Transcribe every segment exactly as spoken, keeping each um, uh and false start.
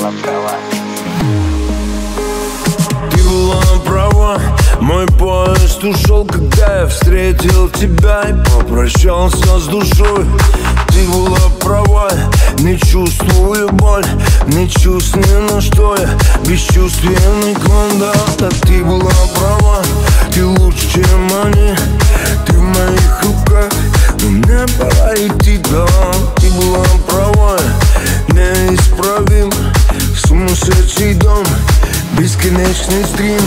была права. Ты была права, мой поезд ушел, когда я встретил тебя и попрощался с душой. Ты была права, не чувствую боль, не чувствую, на что я бесчувственный клон, да, да. Ты была права, ты лучше, чем они, ты в моих руках, но мне пора идти, да. Ты была права, неисправим, сумасшедший дом, бесконечный стрим.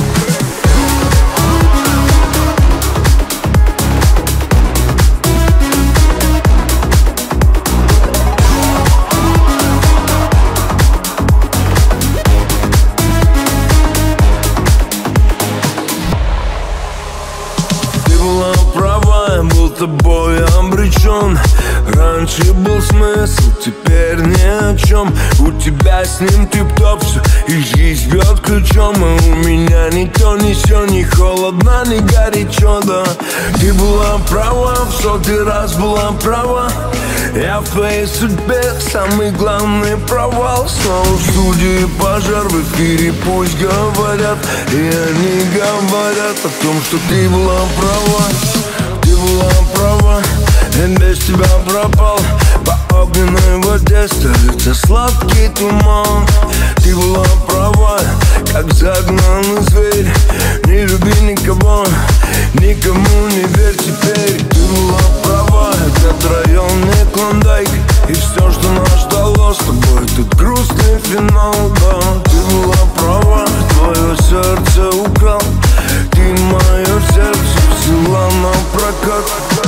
Тобой обречен. Раньше был смысл, теперь ни о чем. У тебя с ним тип-топ все, и жизнь бьет ключом. А у меня ни то, ни сё, ни холодно, ни горячо, да. Ты была права, в сотый раз была права. Я в твоей судьбе самый главный провал. Снова в студии пожар, в эфире пусть говорят, и они говорят о том, что ты была права. Ты была права, я без тебя пропал. По огненной воде стелится сладкий туман. Ты была права, как загнанный зверь. Не люби никого, никому не верь теперь. Ты была права, этот район не Клондайк, и все, что нас ждало с тобой, тут грустный финал, да. Ты была права, твое сердце украл. Ты мое сердце взяла на прокат.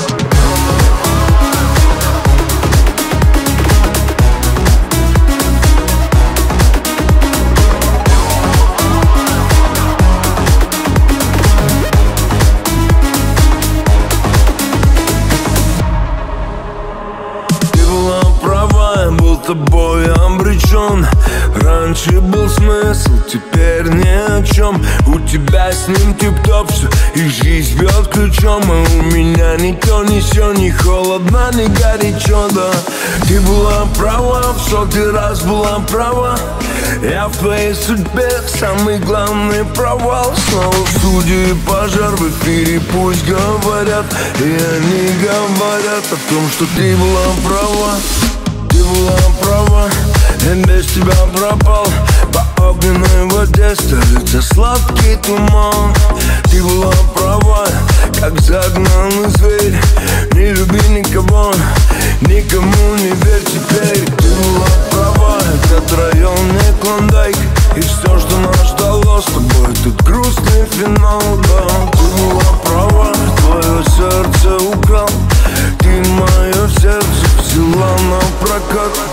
Тобой обречен. Раньше был смысл, теперь ни о чем. У тебя с ним тип-топ все, и жизнь бьет ключом. А у меня ни то, ни сё, ни холодно, ни горячо, да. Ты была права, в сотый раз была права. Я в твоей судьбе самый главный провал. Снова в студии пожар, в эфире пусть говорят, и они говорят о том, что ты была права. Ты была права, я без тебя пропал. По огненной воде стелится сладкий туман. Ты была права, как загнанный зверь. Не люби никого, никому не верь теперь. Ты была права, этот район не Клондайк, и все, что нас ждало с тобой, тут грустный финал, да. Ты была права, твое сердце украл. Ты мое сердце взяла на прокат.